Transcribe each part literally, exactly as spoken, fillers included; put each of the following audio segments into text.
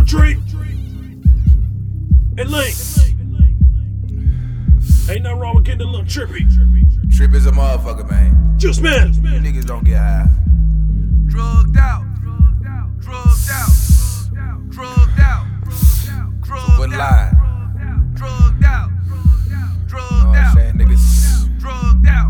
Blue Dream and Link. Ain't nothing wrong with getting a little trippy. Trip is a motherfucker, man. Just man. You niggas don't get high. Drugged out. Drugged out. Drugged out. Drugged out. Drugged out. Drugged out. Niggas. Drugged out.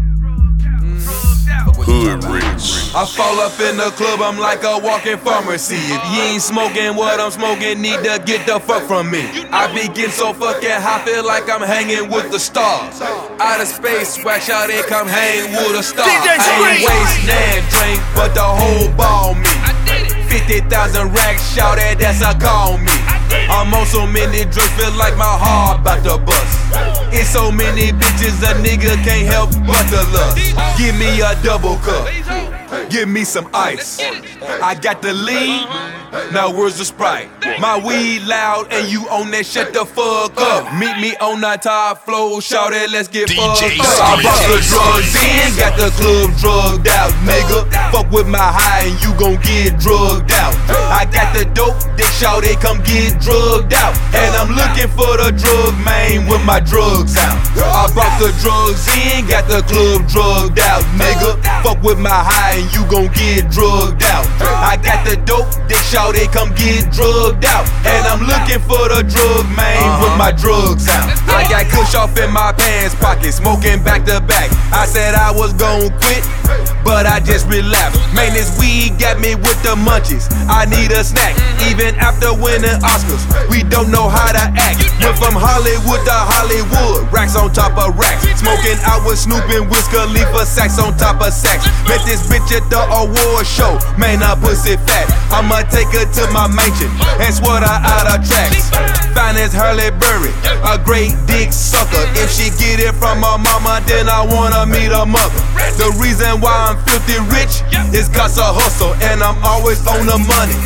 Hood Rich. I fall up in the club, I'm like a walking pharmacy. If you ain't smoking what I'm smoking, need to get the fuck from me. I be getting so fucking high, feel like I'm hanging with the stars. Out of space, wax out and come hang with a star. I ain't waste nan drink, but the whole ball me. fifty thousand racks, shout at that's a call me. I'm on so many drugs, feel like my heart about to bust. It's so many bitches, a nigga can't help but to lust. Give me a double cup, give me some ice. I got the lead, now where's the Sprite? My weed loud and you on that, shut the fuck up. Meet me on the top floor, shout it, let's get fucked up. I brought the drugs in, got the club drugged out, nigga. Fuck with my high and you gon' get drugged out. I got the dope, they shout it, come get drugged out. And I'm looking for the drug man with my drugs out. I brought the drugs in, got the club drugged out, nigga. Fuck with my high and you gon' get drugged out. I got the dope, they shout it, come get drugged out. And I'm looking for the drug man with my drugs out. I got kush off in my pants pocket, smoking back to back. I said I was gon' quit, but I just relapsed. Man, this weed got me with the munchies. I need a snack, even after winning Oscars. We don't know how to act. Went from Hollywood to Hollywood, racks on top of racks. Smoking out with Snoop and Wiz Khalifa, sacks on top of sacks. Met this bitch at the award show, man, I pussy fat. I'ma take her to my mansion and swear her out of tracks. Fine as Halle Berry, a great dick sucker. If she get it from her mama, then I wanna meet her mother. The reason why I'm filthy rich is cause I hustle, and I'm always on the money,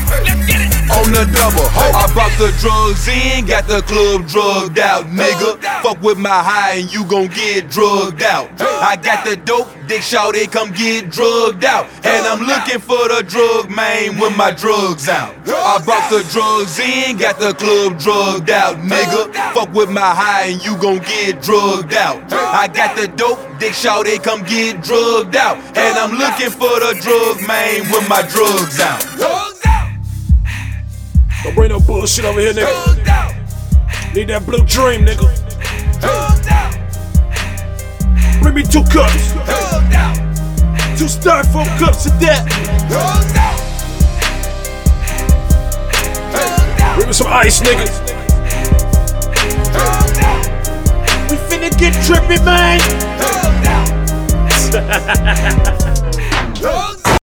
on the double. I brought the drugs in, got the club drugged out, nigga. Fuck with my high and you gon' get drugged out. I got the dope, dick shout it, come get drugged out. And I'm looking for the drug man with my drugs out. I brought the drugs in, got the club drugged out, nigga. Fuck with my high and you gon' get drugged out. I got the dope, dick shout it, come get drugged out. And I'm looking for the drug man with my drugs out. Don't bring no bullshit over here, nigga. Need that Blue Dream, nigga. Bring me two cups. Two styrofoam cups of that. Bring me some ice, nigga. We finna get trippy, man.